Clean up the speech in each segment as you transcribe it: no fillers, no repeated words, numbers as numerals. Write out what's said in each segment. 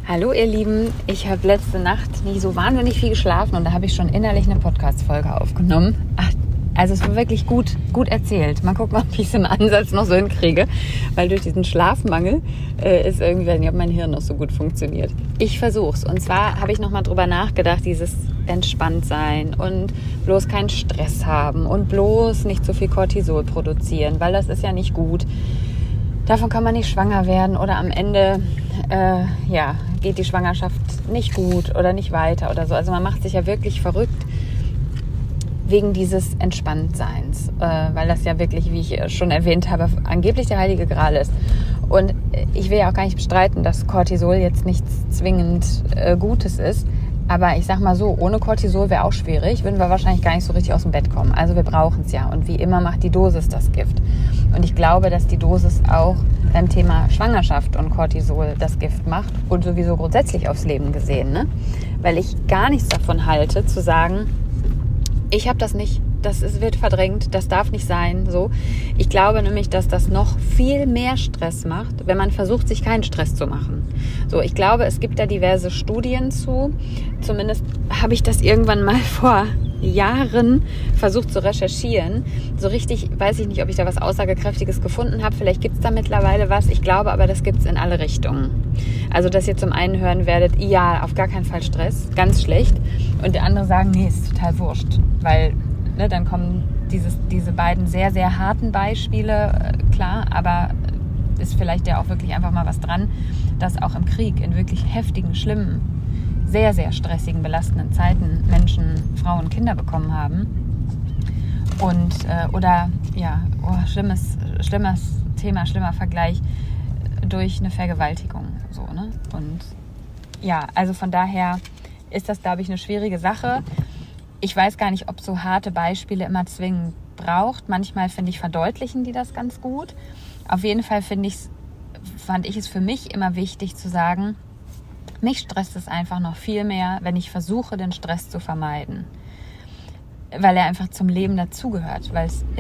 Hallo ihr Lieben, ich habe letzte Nacht nicht so wahnsinnig viel geschlafen und da habe ich schon innerlich eine Podcast-Folge aufgenommen. Also es war wirklich gut erzählt. Mal gucken, ob ich es im Ansatz noch so hinkriege, weil durch diesen Schlafmangel ist irgendwie, weiß nicht, ob mein Hirn noch so gut funktioniert. Ich versuch's. Und zwar habe ich nochmal drüber nachgedacht, dieses entspannt sein und bloß keinen Stress haben und bloß nicht so viel Cortisol produzieren, weil das ist ja nicht gut. Davon kann man nicht schwanger werden oder am Ende geht die Schwangerschaft nicht gut oder nicht weiter oder so. Also man macht sich ja wirklich verrückt wegen dieses Entspanntseins, weil das ja wirklich, wie ich schon erwähnt habe, angeblich der heilige Gral ist. Und ich will ja auch gar nicht bestreiten, dass Cortisol jetzt nichts zwingend Gutes ist. Aber ich sag mal so, ohne Cortisol wäre auch schwierig, würden wir wahrscheinlich gar nicht so richtig aus dem Bett kommen. Also wir brauchen es ja. Und wie immer macht die Dosis das Gift. Und ich glaube, dass die Dosis auch beim Thema Schwangerschaft und Cortisol das Gift macht. Und sowieso grundsätzlich aufs Leben gesehen. Ne? Weil ich gar nichts davon halte, zu sagen, ich habe das nicht, wird verdrängt, das darf nicht sein. So. Ich glaube nämlich, dass das noch viel mehr Stress macht, wenn man versucht, sich keinen Stress zu machen. So, ich glaube, es gibt da diverse Studien zu. Zumindest habe ich das irgendwann mal vor Jahren versucht zu recherchieren. So richtig weiß ich nicht, ob ich da was Aussagekräftiges gefunden habe. Vielleicht gibt es da mittlerweile was. Ich glaube aber, das gibt es in alle Richtungen. Also, dass ihr zum einen hören werdet, ja, auf gar keinen Fall Stress, ganz schlecht. Und der andere sagen, nee, ist total wurscht. Weil, dann kommen diese beiden sehr, sehr harten Beispiele, klar, aber ist vielleicht ja auch wirklich einfach mal was dran, dass auch im Krieg in wirklich heftigen, schlimmen, sehr, sehr stressigen, belastenden Zeiten Menschen, Frauen, Kinder bekommen haben. Und, schlimmes Thema, schlimmer Vergleich durch eine Vergewaltigung. So, ne? Und ja, also von daher ist das, glaube ich, eine schwierige Sache. Ich weiß gar nicht, ob so harte Beispiele immer zwingend braucht. Manchmal, finde ich, verdeutlichen die das ganz gut. Auf jeden Fall fand ich es für mich immer wichtig zu sagen, mich stresst es einfach noch viel mehr, wenn ich versuche, den Stress zu vermeiden. Weil er einfach zum Leben dazugehört. Weil es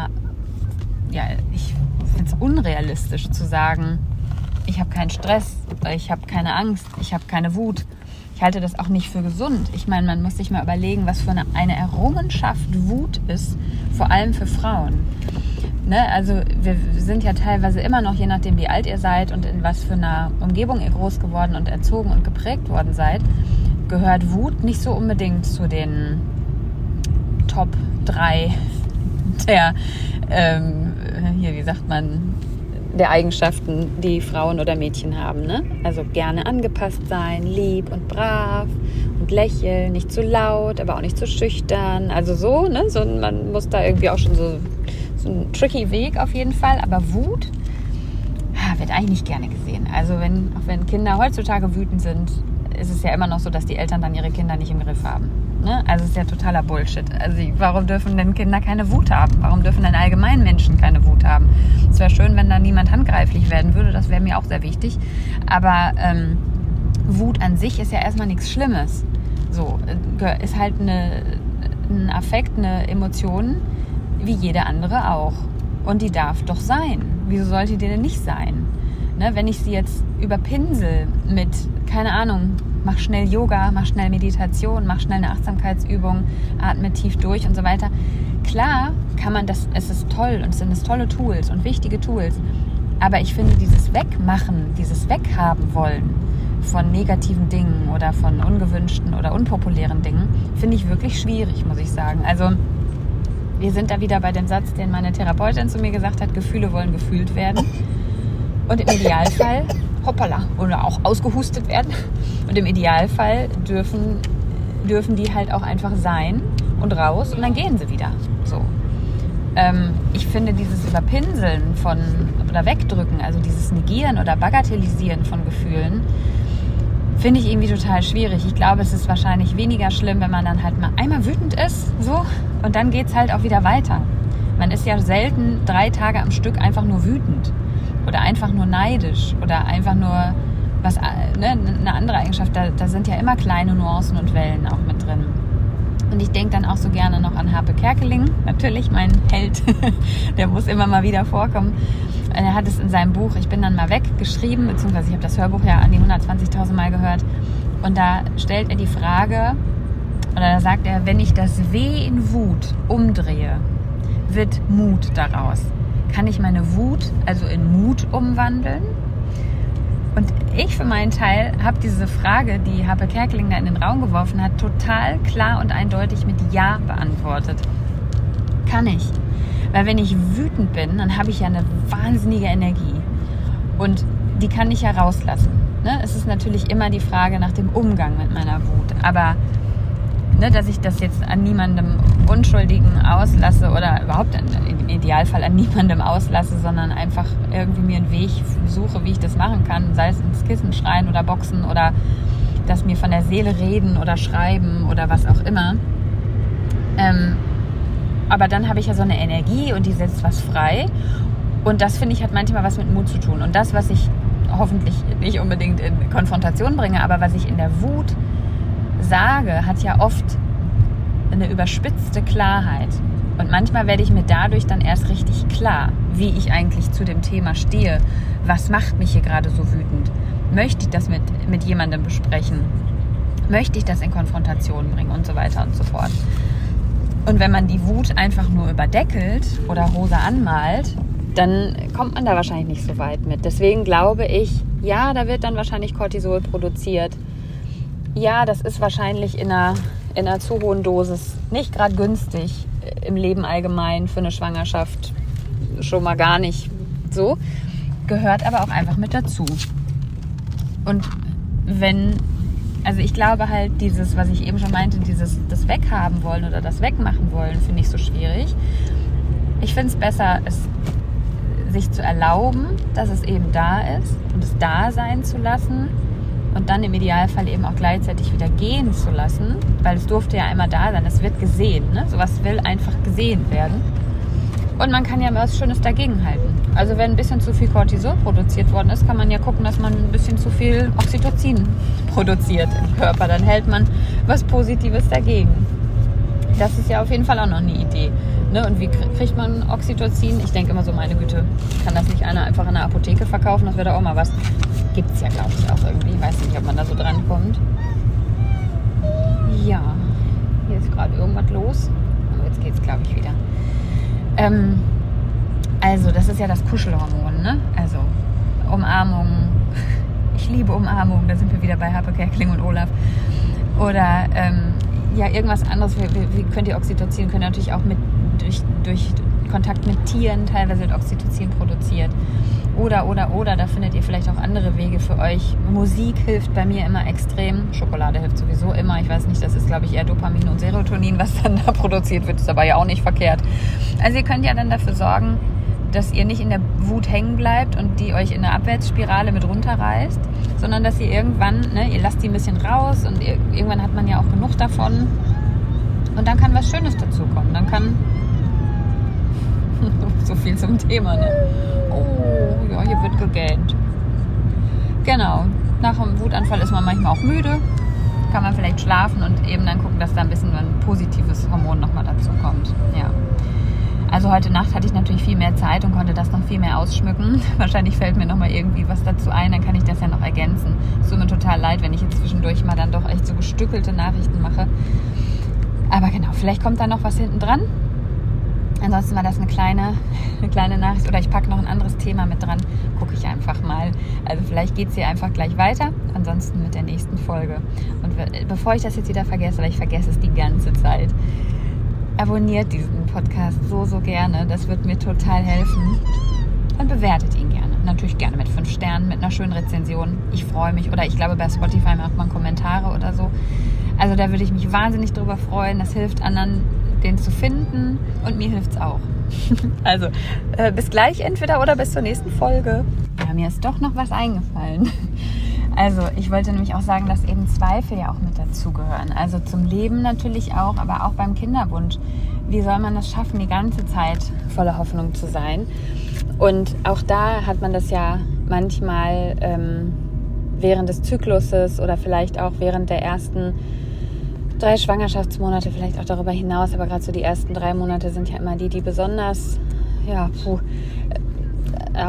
ich finde es unrealistisch zu sagen, ich habe keinen Stress, ich habe keine Angst, ich habe keine Wut. Ich halte das auch nicht für gesund. Ich meine, man muss sich mal überlegen, was für eine Errungenschaft Wut ist, vor allem für Frauen. Ne? Also wir sind ja teilweise immer noch, je nachdem wie alt ihr seid und in was für einer Umgebung ihr groß geworden und erzogen und geprägt worden seid, gehört Wut nicht so unbedingt zu den Top 3 der Eigenschaften, die Frauen oder Mädchen haben. Ne? Also gerne angepasst sein, lieb und brav und lächeln, nicht zu laut, aber auch nicht zu schüchtern. Also so, ne? So, man muss da irgendwie auch schon so ein tricky Weg auf jeden Fall. Aber Wut wird eigentlich nicht gerne gesehen. Also wenn Kinder heutzutage wütend sind, ist es ja immer noch so, dass die Eltern dann ihre Kinder nicht im Griff haben. Ne? Also es ist ja totaler Bullshit. Also warum dürfen denn Kinder keine Wut haben? Warum dürfen denn allgemein Menschen keine Wut haben? Es wäre schön, wenn da niemand handgreiflich werden würde. Das wäre mir auch sehr wichtig. Aber Wut an sich ist ja erstmal nichts Schlimmes. So, ist halt ein Affekt, eine Emotion, wie jede andere auch. Und die darf doch sein. Wieso sollte die denn nicht sein? Ne? Wenn ich sie jetzt überpinsel mit, keine Ahnung, mach schnell Yoga, mach schnell Meditation, mach schnell eine Achtsamkeitsübung, atme tief durch und so weiter. Klar kann man das, es ist toll und es sind tolle Tools und wichtige Tools. Aber ich finde dieses Wegmachen, dieses Weghaben wollen von negativen Dingen oder von ungewünschten oder unpopulären Dingen, finde ich wirklich schwierig, muss ich sagen. Also wir sind da wieder bei dem Satz, den meine Therapeutin zu mir gesagt hat, Gefühle wollen gefühlt werden. Und im Idealfall, oder auch ausgehustet werden. Und im Idealfall dürfen die halt auch einfach sein und raus und dann gehen sie wieder. So. Ich finde dieses Überpinseln oder Wegdrücken, also dieses Negieren oder Bagatellisieren von Gefühlen, finde ich irgendwie total schwierig. Ich glaube, es ist wahrscheinlich weniger schlimm, wenn man dann halt mal einmal wütend ist, so, und dann geht es halt auch wieder weiter. Man ist ja selten 3 Tage am Stück einfach nur wütend oder einfach nur neidisch oder einfach nur eine andere Eigenschaft. Da sind ja immer kleine Nuancen und Wellen auch mit drin. Und ich denke dann auch so gerne noch an Harpe Kerkeling, natürlich mein Held, der muss immer mal wieder vorkommen. Er hat es in seinem Buch Ich bin dann mal weg geschrieben, beziehungsweise ich habe das Hörbuch ja an die 120.000 Mal gehört. Und da stellt er die Frage, oder da sagt er, wenn ich das W in Wut umdrehe, wird Mut daraus. Kann ich meine Wut also in Mut umwandeln? Und ich für meinen Teil habe diese Frage, die Harpe Kerkeling da in den Raum geworfen hat, total klar und eindeutig mit Ja beantwortet. Kann ich. Weil wenn ich wütend bin, dann habe ich ja eine wahnsinnige Energie. Und die kann ich ja rauslassen. Ne? Es ist natürlich immer die Frage nach dem Umgang mit meiner Wut. Aber dass ich das jetzt an niemandem Unschuldigen auslasse oder überhaupt im Idealfall an niemandem auslasse, sondern einfach irgendwie mir einen Weg suche, wie ich das machen kann, sei es ins Kissen schreien oder boxen oder das mir von der Seele reden oder schreiben oder was auch immer. Aber dann habe ich ja so eine Energie und die setzt was frei und das, finde ich, hat manchmal was mit Mut zu tun. Und das, was ich hoffentlich nicht unbedingt in Konfrontation bringe, aber was ich in der Wut sage, hat ja oft eine überspitzte Klarheit. Und manchmal werde ich mir dadurch dann erst richtig klar, wie ich eigentlich zu dem Thema stehe. Was macht mich hier gerade so wütend? Möchte ich das mit jemandem besprechen? Möchte ich das in Konfrontation bringen? Und so weiter und so fort. Und wenn man die Wut einfach nur überdeckelt oder rosa anmalt, dann kommt man da wahrscheinlich nicht so weit mit. Deswegen glaube ich, ja, da wird dann wahrscheinlich Cortisol produziert. Ja, das ist wahrscheinlich in einer zu hohen Dosis nicht gerade günstig im Leben allgemein für eine Schwangerschaft, schon mal gar nicht so, gehört aber auch einfach mit dazu. Und also ich glaube halt dieses, was ich eben schon meinte, das weghaben wollen oder das wegmachen wollen, finde ich so schwierig. Ich finde es besser, es sich zu erlauben, dass es eben da ist und es da sein zu lassen. Und dann im Idealfall eben auch gleichzeitig wieder gehen zu lassen, weil es durfte ja einmal da sein, es wird gesehen, ne? Sowas will einfach gesehen werden. Und man kann ja immer was Schönes dagegenhalten. Also wenn ein bisschen zu viel Cortisol produziert worden ist, kann man ja gucken, dass man ein bisschen zu viel Oxytocin produziert im Körper. Dann hält man was Positives dagegen. Das ist ja auf jeden Fall auch noch eine Idee. Ne? Und wie kriegt man Oxytocin? Ich denke immer so, meine Güte, kann das nicht einer einfach in der Apotheke verkaufen? Das wäre doch auch mal was. Gibt es ja, glaube ich, auch irgendwie. Ich weiß nicht, ob man da so dran kommt. Ja, hier ist gerade irgendwas los. Aber jetzt geht es, glaube ich, wieder. Also, das ist ja das Kuschelhormon, ne? Also, Umarmung. Ich liebe Umarmung. Da sind wir wieder bei Harpe Kerkeling und Olaf. Oder, ja, irgendwas anderes. Wie könnt ihr Oxytocin? Könnt ihr natürlich auch durch Kontakt mit Tieren, teilweise wird Oxytocin produziert. Oder, da findet ihr vielleicht auch andere Wege für euch. Musik hilft bei mir immer extrem. Schokolade hilft sowieso immer. Ich weiß nicht, das ist, glaube ich, eher Dopamin und Serotonin, was dann da produziert wird. Ist aber ja auch nicht verkehrt. Also ihr könnt ja dann dafür sorgen, dass ihr nicht in der Wut hängen bleibt und die euch in eine Abwärtsspirale mit runterreißt, sondern dass ihr irgendwann, ne, ihr lasst die ein bisschen raus und irgendwann hat man ja auch genug davon. Und dann kann was Schönes dazukommen. Dann kann so viel zum Thema, ne? Oh, ja, hier wird gegähnt. Genau. Nach einem Wutanfall ist man manchmal auch müde. Kann man vielleicht schlafen und eben dann gucken, dass da ein bisschen ein positives Hormon nochmal dazu kommt. Ja. Also heute Nacht hatte ich natürlich viel mehr Zeit und konnte das noch viel mehr ausschmücken. Wahrscheinlich fällt mir nochmal irgendwie was dazu ein, dann kann ich das ja noch ergänzen. Es tut mir total leid, wenn ich jetzt zwischendurch mal dann doch echt so gestückelte Nachrichten mache. Aber genau, vielleicht kommt da noch was hinten dran. Ansonsten war das eine kleine Nachricht oder ich packe noch ein anderes Thema mit dran. Gucke ich einfach mal. Also vielleicht geht es hier einfach gleich weiter. Ansonsten mit der nächsten Folge. Und bevor ich das jetzt wieder vergesse, weil ich vergesse es die ganze Zeit, abonniert diesen Podcast so gerne. Das wird mir total helfen. Und bewertet ihn gerne. Natürlich gerne mit 5 Sternen, mit einer schönen Rezension. Ich freue mich. Oder ich glaube, bei Spotify macht man Kommentare oder so. Also da würde ich mich wahnsinnig drüber freuen. Das hilft anderen, den zu finden. Und mir hilft es auch. Also, bis gleich entweder oder bis zur nächsten Folge. Ja, mir ist doch noch was eingefallen. Also, ich wollte nämlich auch sagen, dass eben Zweifel ja auch mit dazugehören. Also zum Leben natürlich auch, aber auch beim Kinderwunsch. Wie soll man das schaffen, die ganze Zeit voller Hoffnung zu sein? Und auch da hat man das ja manchmal während des Zykluses oder vielleicht auch während der ersten 3 Schwangerschaftsmonate, vielleicht auch darüber hinaus, aber gerade so die ersten 3 Monate sind ja immer die besonders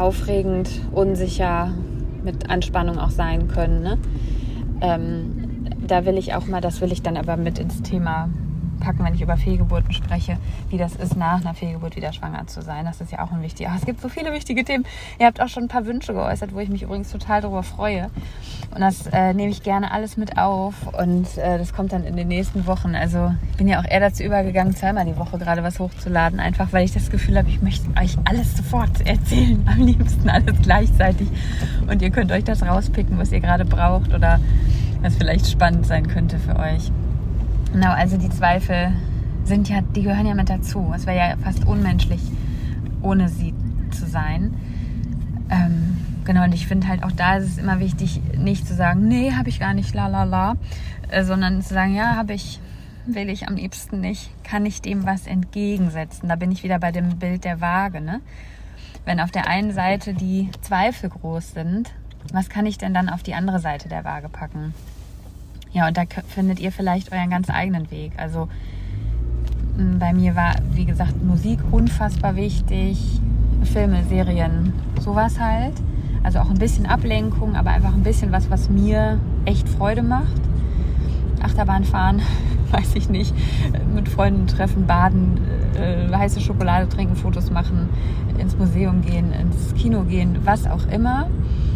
aufregend, unsicher, mit Anspannung auch sein können. Ne? da will ich auch mal, das will ich dann aber mit ins Thema packen, wenn ich über Fehlgeburten spreche, wie das ist, nach einer Fehlgeburt wieder schwanger zu sein. Das ist ja auch ein wichtiger. Es gibt so viele wichtige Themen. Ihr habt auch schon ein paar Wünsche geäußert, wo ich mich übrigens total darüber freue. Und das nehme ich gerne alles mit auf. Und das kommt dann in den nächsten Wochen. Also ich bin ja auch eher dazu übergegangen, zweimal die Woche gerade was hochzuladen. Einfach, weil ich das Gefühl habe, ich möchte euch alles sofort erzählen. Am liebsten alles gleichzeitig. Und ihr könnt euch das rauspicken, was ihr gerade braucht oder was vielleicht spannend sein könnte für euch. Genau, also die Zweifel die gehören ja mit dazu. Es wäre ja fast unmenschlich, ohne sie zu sein. Genau, und ich finde halt auch da ist es immer wichtig, nicht zu sagen, nee, habe ich gar nicht, sondern zu sagen, ja, habe ich, will ich am liebsten nicht, kann ich dem was entgegensetzen. Da bin ich wieder bei dem Bild der Waage, ne? Wenn auf der einen Seite die Zweifel groß sind, was kann ich denn dann auf die andere Seite der Waage packen? Ja, und da findet ihr vielleicht euren ganz eigenen Weg. Also bei mir war, wie gesagt, Musik unfassbar wichtig, Filme, Serien, sowas halt. Also auch ein bisschen Ablenkung, aber einfach ein bisschen was mir echt Freude macht. Achterbahn fahren, weiß ich nicht, mit Freunden treffen, baden, heiße Schokolade trinken, Fotos machen, ins Museum gehen, ins Kino gehen, was auch immer.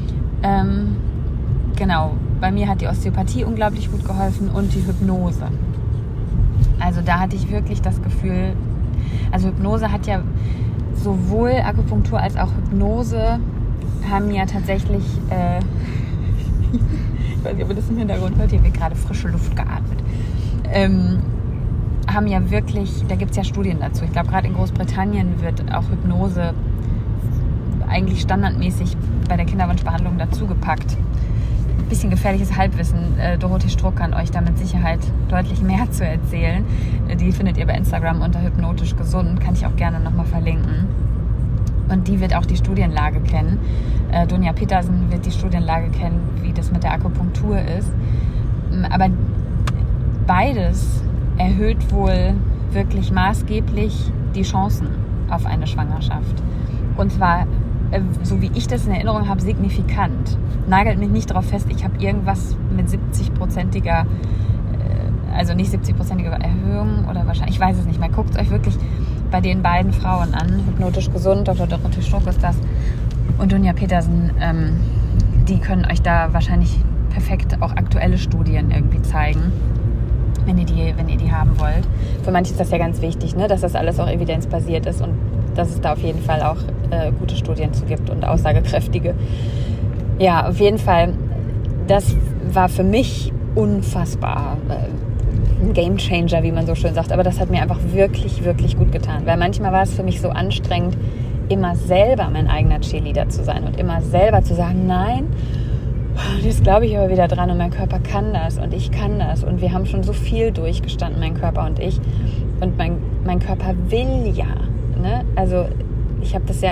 Genau. Bei mir hat die Osteopathie unglaublich gut geholfen und die Hypnose. Also da hatte ich wirklich das Gefühl, also Hypnose hat ja sowohl Akupunktur als auch Hypnose haben ja tatsächlich, ich weiß nicht, ob ihr das im Hintergrund hört, hier wird gerade frische Luft geatmet, haben ja wirklich, da gibt es ja Studien dazu. Ich glaube, gerade in Großbritannien wird auch Hypnose eigentlich standardmäßig bei der Kinderwunschbehandlung dazugepackt. Bisschen gefährliches Halbwissen. Dorothee Struck kann euch da mit Sicherheit deutlich mehr zu erzählen. Die findet ihr bei Instagram unter hypnotisch gesund. Kann ich auch gerne nochmal verlinken. Und die wird auch die Studienlage kennen. Dunja Petersen wird die Studienlage kennen, wie das mit der Akupunktur ist. Aber beides erhöht wohl wirklich maßgeblich die Chancen auf eine Schwangerschaft. Und zwar, so wie ich das in Erinnerung habe, signifikant. Nagelt mich nicht darauf fest, ich habe irgendwas mit 70-prozentiger, also nicht 70-prozentiger Erhöhung oder wahrscheinlich, ich weiß es nicht mehr. Guckt es euch wirklich bei den beiden Frauen an. Hypnotisch gesund, Dr. Dorothee Struck ist das und Dunja Petersen. Die können euch da wahrscheinlich perfekt auch aktuelle Studien irgendwie zeigen, wenn ihr die haben wollt. Für manche ist das ja ganz wichtig, ne, dass das alles auch evidenzbasiert ist und dass es da auf jeden Fall auch gute Studien zu gibt und aussagekräftige. Ja, auf jeden Fall, das war für mich unfassbar ein Gamechanger, wie man so schön sagt. Aber das hat mir einfach wirklich, wirklich gut getan. Weil manchmal war es für mich so anstrengend, immer selber mein eigener Cheerleader zu sein und immer selber zu sagen, nein, jetzt glaube ich aber wieder dran und mein Körper kann das und ich kann das. Und wir haben schon so viel durchgestanden, mein Körper und ich. Und mein Körper will ja. Ne? Also ich habe das ja,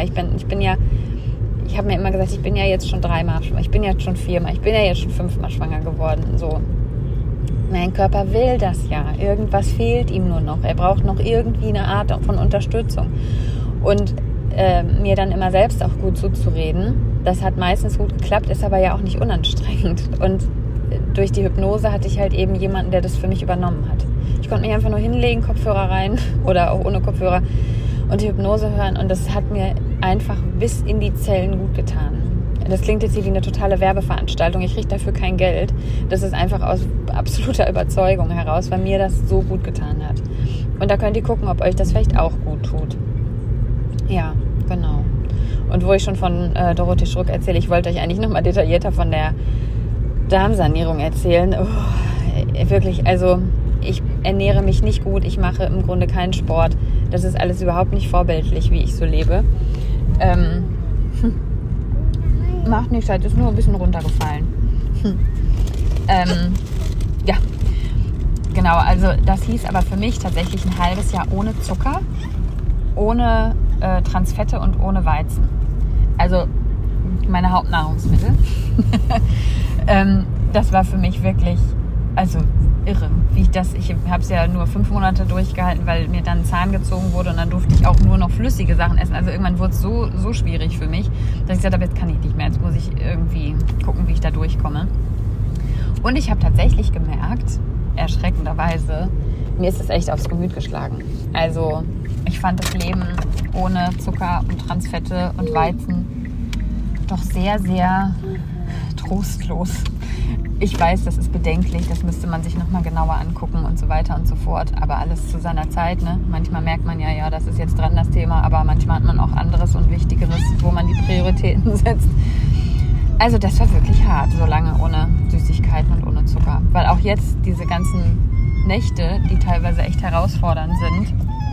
ich habe mir immer gesagt, ich bin ja jetzt schon 3-mal schwanger, ich bin jetzt schon 4-mal, ich bin ja jetzt schon 5-mal schwanger geworden. So. Mein Körper will das ja. Irgendwas fehlt ihm nur noch. Er braucht noch irgendwie eine Art von Unterstützung. Und mir dann immer selbst auch gut zuzureden, das hat meistens gut geklappt, ist aber ja auch nicht unanstrengend. Und durch die Hypnose hatte ich halt eben jemanden, der das für mich übernommen hat. Ich konnte mich einfach nur hinlegen, Kopfhörer rein oder auch ohne Kopfhörer und die Hypnose hören und das hat mir einfach bis in die Zellen gut getan. Das klingt jetzt hier wie eine totale Werbeveranstaltung, ich kriege dafür kein Geld. Das ist einfach aus absoluter Überzeugung heraus, weil mir das so gut getan hat. Und da könnt ihr gucken, ob euch das vielleicht auch gut tut. Ja, genau. Und wo ich schon von Dorothee Struck erzähle, ich wollte euch eigentlich nochmal detaillierter von der Darmsanierung erzählen. Oh, wirklich, also ich ernähre mich nicht gut, ich mache im Grunde keinen Sport. Das ist alles überhaupt nicht vorbildlich, wie ich so lebe. Macht nichts, halt, ist nur ein bisschen runtergefallen. Ja, genau, also das hieß aber für mich tatsächlich ein halbes Jahr ohne Zucker, ohne Transfette und ohne Weizen. Also meine Hauptnahrungsmittel. Das war für mich wirklich, also irre. Ich habe es ja nur 5 Monate durchgehalten, weil mir dann ein Zahn gezogen wurde und dann durfte ich auch nur noch flüssige Sachen essen. Also irgendwann wurde es so schwierig für mich, dass ich gesagt habe, jetzt kann ich nicht mehr. Jetzt muss ich irgendwie gucken, wie ich da durchkomme. Und ich habe tatsächlich gemerkt, erschreckenderweise, mir ist es echt aufs Gemüt geschlagen. Also ich fand das Leben ohne Zucker und Transfette und Weizen doch sehr, sehr trostlos. Ich weiß, das ist bedenklich, das müsste man sich nochmal genauer angucken und so weiter und so fort. Aber alles zu seiner Zeit, ne? Manchmal merkt man ja, das ist jetzt dran, das Thema, aber manchmal hat man auch anderes und Wichtigeres, wo man die Prioritäten setzt. Also das war wirklich hart, so lange ohne Süßigkeiten und ohne Zucker. Weil auch jetzt diese ganzen Nächte, die teilweise echt herausfordernd sind,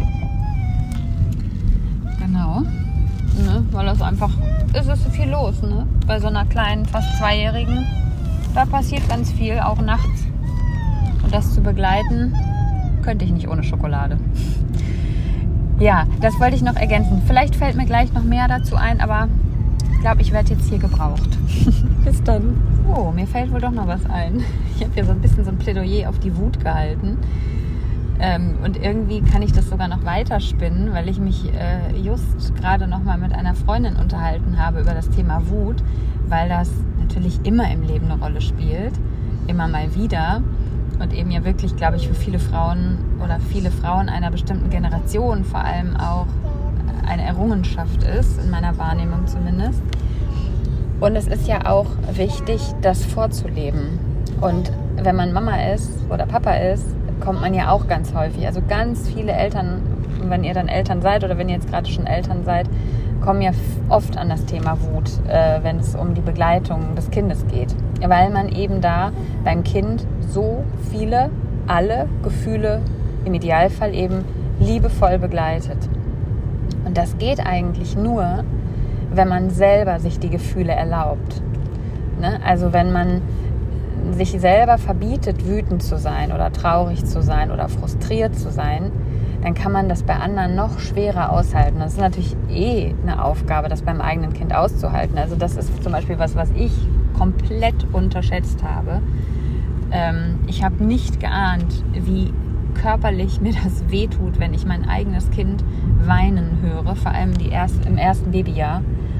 genau, ne? Weil das einfach, es ist viel los, ne? Bei so einer kleinen, fast 2-Jährigen, da passiert ganz viel, auch nachts. Und das zu begleiten, könnte ich nicht ohne Schokolade. Ja, das wollte ich noch ergänzen. Vielleicht fällt mir gleich noch mehr dazu ein, aber ich glaube, ich werde jetzt hier gebraucht. Bis dann. Oh, mir fällt wohl doch noch was ein. Ich habe hier so ein bisschen so ein Plädoyer auf die Wut gehalten. Und irgendwie kann ich das sogar noch weiter spinnen, weil ich mich just gerade noch mal mit einer Freundin unterhalten habe über das Thema Wut, weil das natürlich immer im Leben eine Rolle spielt, immer mal wieder und eben ja wirklich, glaube ich, für viele Frauen oder viele Frauen einer bestimmten Generation vor allem auch eine Errungenschaft ist, in meiner Wahrnehmung zumindest. Und es ist ja auch wichtig, das vorzuleben. Und wenn man Mama ist oder Papa ist, kommt man ja auch ganz häufig, also ganz viele Eltern, wenn ihr dann Eltern seid oder wenn ihr jetzt gerade schon Eltern seid, kommen ja oft an das Thema Wut, wenn es um die Begleitung des Kindes geht. Weil man eben da beim Kind so viele, alle Gefühle im Idealfall eben liebevoll begleitet. Und das geht eigentlich nur, wenn man selber sich die Gefühle erlaubt. Ne? Also wenn man sich selber verbietet, wütend zu sein oder traurig zu sein oder frustriert zu sein, dann kann man das bei anderen noch schwerer aushalten. Das ist natürlich eine Aufgabe, das beim eigenen Kind auszuhalten. Also das ist zum Beispiel was ich komplett unterschätzt habe. Ich habe nicht geahnt, wie körperlich mir das wehtut, wenn ich mein eigenes Kind weinen höre, vor allem im ersten Babyjahr.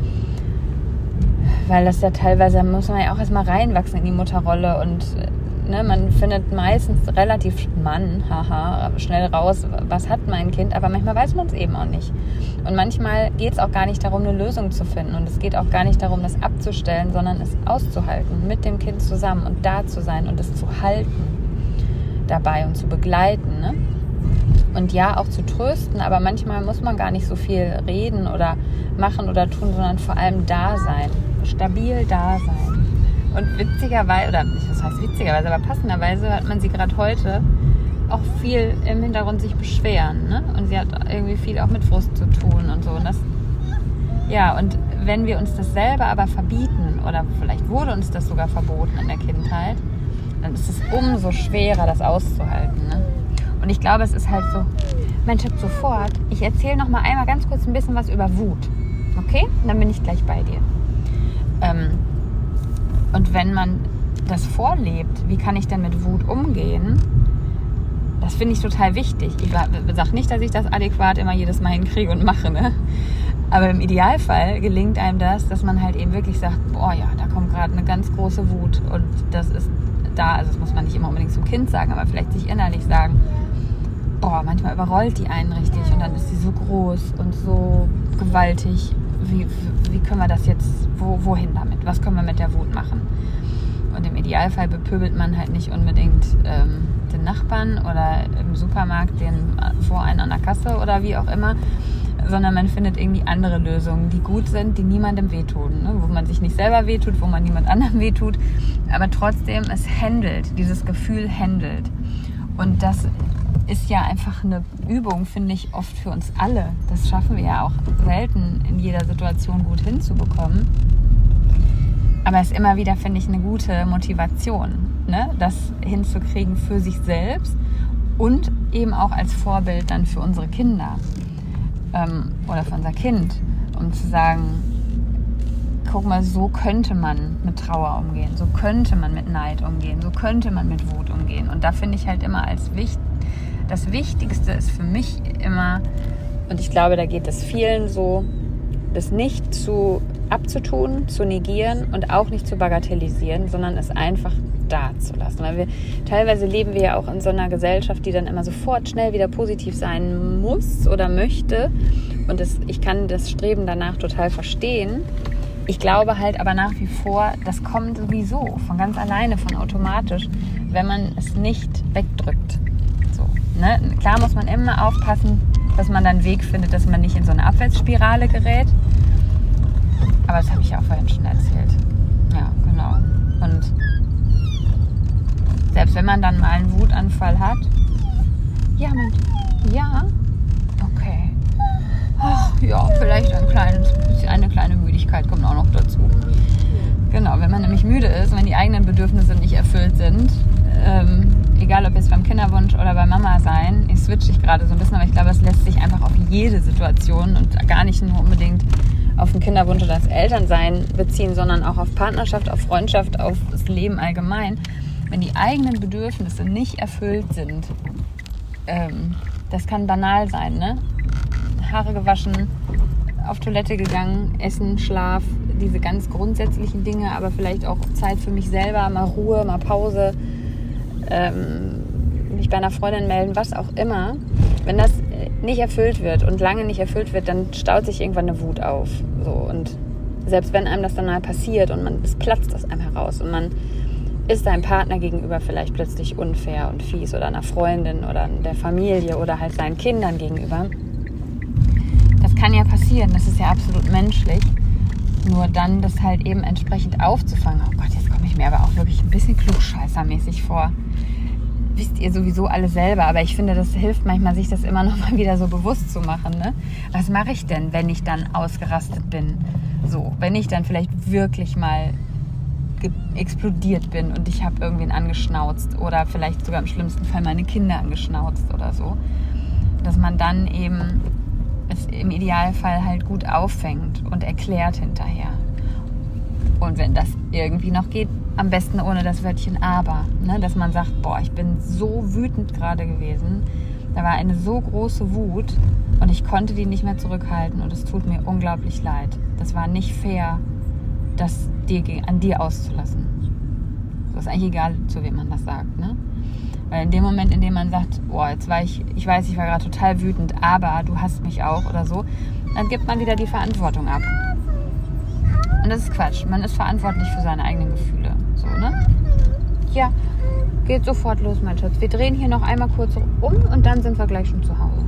Weil das ja teilweise, da muss man ja auch erstmal reinwachsen in die Mutterrolle und ne, man findet meistens relativ schnell raus, was hat mein Kind, aber manchmal weiß man es eben auch nicht. Und manchmal geht es auch gar nicht darum, eine Lösung zu finden und es geht auch gar nicht darum, das abzustellen, sondern es auszuhalten, mit dem Kind zusammen und da zu sein und es zu halten dabei und zu begleiten. Ne? Und ja, auch zu trösten, aber manchmal muss man gar nicht so viel reden oder machen oder tun, sondern vor allem da sein, stabil da sein. Und witzigerweise, oder nicht, das heißt witzigerweise, aber passenderweise hört man sie gerade heute auch viel im Hintergrund sich beschweren. Ne? Und sie hat irgendwie viel auch mit Frust zu tun und so. Und das, ja, und wenn wir uns das selber aber verbieten, oder vielleicht wurde uns das sogar verboten in der Kindheit, dann ist es umso schwerer, das auszuhalten. Ne? Und ich glaube, es ist halt so, mein Tipp sofort, ich erzähle noch mal einmal ganz kurz ein bisschen was über Wut. Okay? Und dann bin ich gleich bei dir. Und wenn man das vorlebt, wie kann ich denn mit Wut umgehen? Das finde ich total wichtig. Ich sage nicht, dass ich das adäquat immer jedes Mal hinkriege und mache, ne? Aber im Idealfall gelingt einem das, dass man halt eben wirklich sagt, boah ja, da kommt gerade eine ganz große Wut und das ist da, also das muss man nicht immer unbedingt zum Kind sagen, aber vielleicht sich innerlich sagen, boah, manchmal überrollt die einen richtig und dann ist sie so groß und so gewaltig. Wie können wir das jetzt, wohin damit? Was können wir mit der Wut machen? Und im Idealfall bepöbelt man halt nicht unbedingt den Nachbarn oder im Supermarkt den vor einen an der Kasse oder wie auch immer, sondern man findet irgendwie andere Lösungen, die gut sind, die niemandem wehtun, ne? Wo man sich nicht selber wehtut, wo man niemand anderem wehtut, aber trotzdem es handelt, dieses Gefühl handelt. Und das ist ja einfach eine Übung, finde ich, oft für uns alle. Das schaffen wir ja auch selten in jeder Situation gut hinzubekommen. Aber es ist immer wieder, finde ich, eine gute Motivation, ne? Das hinzukriegen für sich selbst und eben auch als Vorbild dann für unsere Kinder oder für unser Kind, um zu sagen, guck mal, so könnte man mit Trauer umgehen, so könnte man mit Neid umgehen, so könnte man mit Wut umgehen. Und da finde ich halt immer das Wichtigste ist für mich immer, und ich glaube, da geht es vielen so, das nicht abzutun, zu negieren und auch nicht zu bagatellisieren, sondern es einfach da zu lassen. Weil teilweise leben wir ja auch in so einer Gesellschaft, die dann immer sofort schnell wieder positiv sein muss oder möchte. Und ich kann das Streben danach total verstehen. Ich glaube halt aber nach wie vor, das kommt sowieso von ganz alleine, von automatisch, wenn man es nicht wegdrückt. So, ne? Klar muss man immer aufpassen, dass man dann einen Weg findet, dass man nicht in so eine Abwärtsspirale gerät. Aber das habe ich ja auch vorhin schon erzählt. Ja, genau. Und selbst wenn man dann mal einen Wutanfall hat, ja, okay. Ach ja, vielleicht eine kleine Müdigkeit kommt auch noch dazu. Genau, wenn man nämlich müde ist, wenn die eigenen Bedürfnisse nicht erfüllt sind, egal ob jetzt beim Kinderwunsch oder bei Mama sein, ich switche gerade so ein bisschen, aber ich glaube, es lässt sich einfach auf jede Situation und gar nicht nur unbedingt auf den Kinderwunsch oder das Elternsein beziehen, sondern auch auf Partnerschaft, auf Freundschaft, auf das Leben allgemein. Wenn die eigenen Bedürfnisse nicht erfüllt sind, das kann banal sein, ne? Haare gewaschen, auf Toilette gegangen, Essen, Schlaf, diese ganz grundsätzlichen Dinge, aber vielleicht auch Zeit für mich selber, mal Ruhe, mal Pause, mich bei einer Freundin melden, was auch immer. Wenn das nicht erfüllt wird und lange nicht erfüllt wird, dann staut sich irgendwann eine Wut auf. So. Und selbst wenn einem das dann mal passiert und es platzt aus einem heraus und man ist seinem Partner gegenüber vielleicht plötzlich unfair und fies oder einer Freundin oder der Familie oder halt seinen Kindern gegenüber, das kann ja passieren, das ist ja absolut menschlich. Nur dann das halt eben entsprechend aufzufangen. Oh Gott, jetzt komme ich mir aber auch wirklich ein bisschen klugscheißermäßig vor. Wisst ihr sowieso alle selber, aber ich finde, das hilft manchmal, sich das immer noch mal wieder so bewusst zu machen. Ne? Was mache ich denn, wenn ich dann ausgerastet bin? So, wenn ich dann vielleicht wirklich mal explodiert bin und ich habe irgendwen angeschnauzt oder vielleicht sogar im schlimmsten Fall meine Kinder angeschnauzt oder so. Dass man dann eben es im Idealfall halt gut auffängt und erklärt hinterher. Und wenn das irgendwie noch geht, am besten ohne das Wörtchen aber. Ne? Dass man sagt, boah, ich bin so wütend gerade gewesen. Da war eine so große Wut und ich konnte die nicht mehr zurückhalten und es tut mir unglaublich leid. Das war nicht fair, das an dir auszulassen. So ist eigentlich egal, zu wem man das sagt. Ne? Weil in dem Moment, in dem man sagt, boah, jetzt war ich weiß, ich war gerade total wütend, aber du hasst mich auch oder so, dann gibt man wieder die Verantwortung ab. Und das ist Quatsch. Man ist verantwortlich für seine eigenen Gefühle. So, ne? Ja, geht sofort los, mein Schatz. Wir drehen hier noch einmal kurz um und dann sind wir gleich schon zu Hause.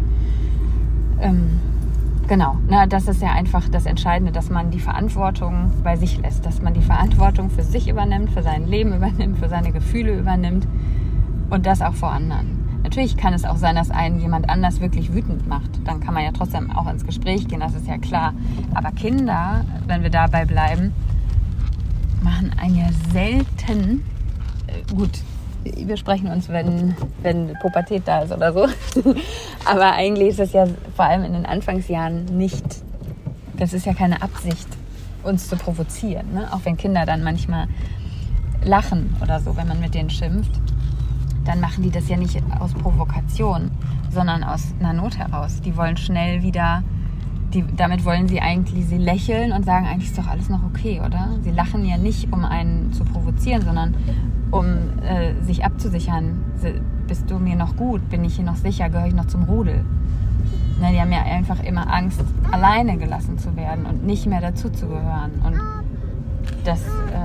Genau, na, das ist ja einfach das Entscheidende, dass man die Verantwortung bei sich lässt, dass man die Verantwortung für sich übernimmt, für sein Leben übernimmt, für seine Gefühle übernimmt und das auch vor anderen. Natürlich kann es auch sein, dass einen jemand anders wirklich wütend macht. Dann kann man ja trotzdem auch ins Gespräch gehen, das ist ja klar. Aber Kinder, wenn wir dabei bleiben, machen einen ja selten, gut, wir sprechen uns, wenn Pubertät da ist oder so. Aber eigentlich ist es ja vor allem in den Anfangsjahren nicht, das ist ja keine Absicht, uns zu provozieren. Ne? Auch wenn Kinder dann manchmal lachen oder so, wenn man mit denen schimpft, dann machen die das ja nicht aus Provokation, sondern aus einer Not heraus. Die wollen schnell wieder, damit wollen sie lächeln und sagen, eigentlich ist doch alles noch okay, oder? Sie lachen ja nicht, um einen zu provozieren, sondern um sich abzusichern. Bist du mir noch gut? Bin ich hier noch sicher? Gehöre ich noch zum Rudel? Na, die haben ja einfach immer Angst, alleine gelassen zu werden und nicht mehr dazuzugehören. Und das,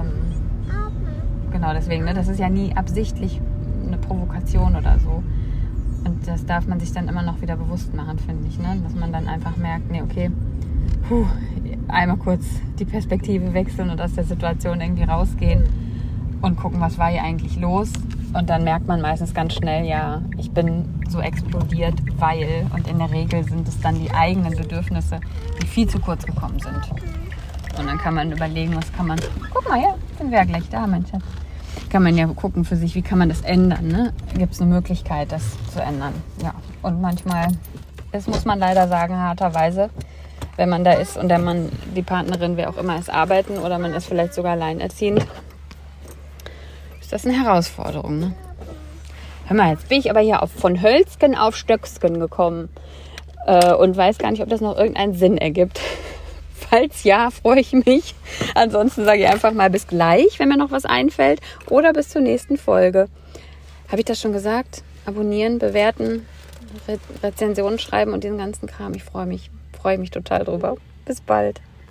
genau deswegen, ne, das ist ja nie absichtlich eine Provokation oder so. Und das darf man sich dann immer noch wieder bewusst machen, finde ich. Ne? Dass man dann einfach merkt, nee, okay, einmal kurz die Perspektive wechseln und aus der Situation irgendwie rausgehen und gucken, was war hier eigentlich los. Und dann merkt man meistens ganz schnell, ja, ich bin so explodiert, weil, und in der Regel sind es dann die eigenen Bedürfnisse, die viel zu kurz gekommen sind. Und dann kann man überlegen, was kann man, guck mal, ja, sind wir ja gleich da, mein Schatz. Kann man ja gucken für sich, wie kann man das ändern, ne? Gibt es eine Möglichkeit, das zu ändern, ja. Und manchmal, das muss man leider sagen, harterweise, wenn man da ist und der Mann, die Partnerin, wer auch immer, ist arbeiten oder man ist vielleicht sogar alleinerziehend, ist das eine Herausforderung, ne? Hör mal, jetzt bin ich aber hier von Hölzgen auf Stöcksken gekommen und weiß gar nicht, ob das noch irgendeinen Sinn ergibt, Falls ja, freue ich mich. Ansonsten sage ich einfach mal bis gleich, wenn mir noch was einfällt. Oder bis zur nächsten Folge. Habe ich das schon gesagt? Abonnieren, bewerten, Rezensionen schreiben und diesen ganzen Kram. Ich freue mich total drüber. Bis bald.